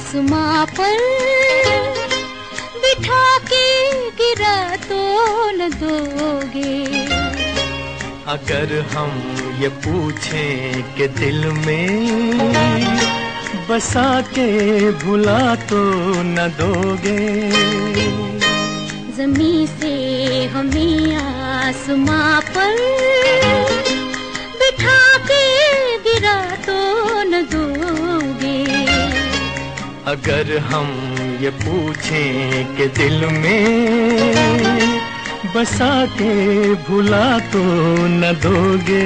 आसमां पर बिठा के गिरा तो न दोगे। अगर हम ये पूछें कि दिल में बसा के भुला तो न दोगे। ज़मीं से हमें आसमां पर बिठा के गिरा तो न दोगे। अगर हम ये पूछें कि दिल में बसा के भुला तो न दोगे।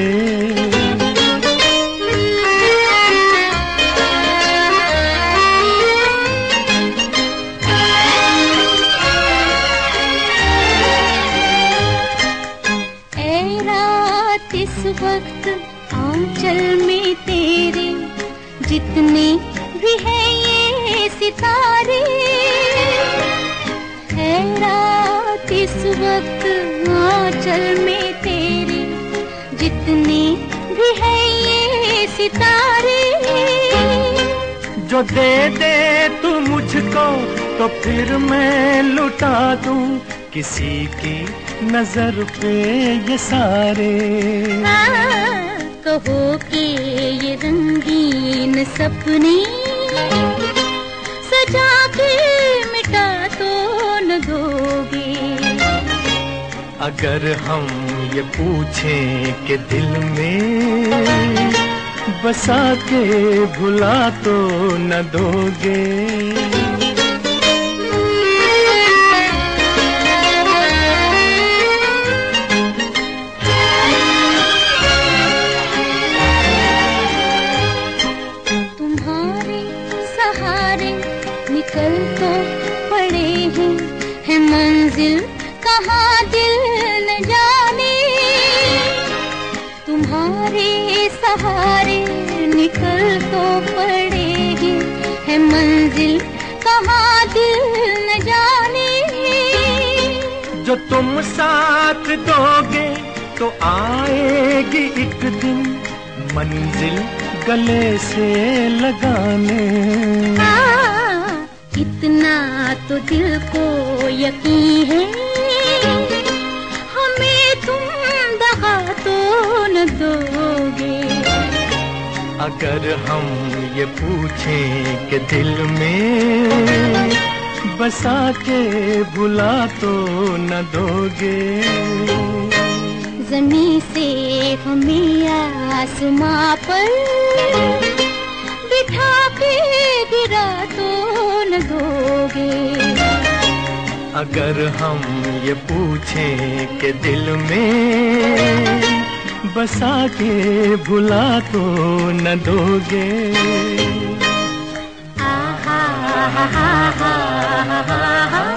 ऐ रात इस वक्त आंचल में तेरे जितने भी हैं ये सितारे। ऐ रात इस वक्त आंचल में तेरे जितने भी हैं ये सितारे। जो दे दे तू मुझको तो फिर मैं लुटा दूं किसी की नजर पे ये सारे। कहो कि ये रंगीन सपने सजा के मिटा तो न दोगे। अगर हम ये पूछें कि दिल में बसा के भुला तो न दोगे। निकल तो पड़े हैं मंजिल कहाँ दिल न जाने। तुम्हारे सहारे निकल तो पड़े हैं मंजिल कहाँ दिल न जाने। जो तुम साथ दोगे तो आएगी एक दिन मंजिल गले से लगाने। इतना तो दिल को यकीन है हमें तुम दगा तो न दोगे। अगर हम ये पूछें कि दिल में बसा के भुला तो न दोगे। ज़मीं से हमें आसमां पर बिठा के गिरा तो न दोगे। अगर हम ये पूछें कि दिल में बसा के भुला तो न दोगे। आहा हा हा हा हा हा।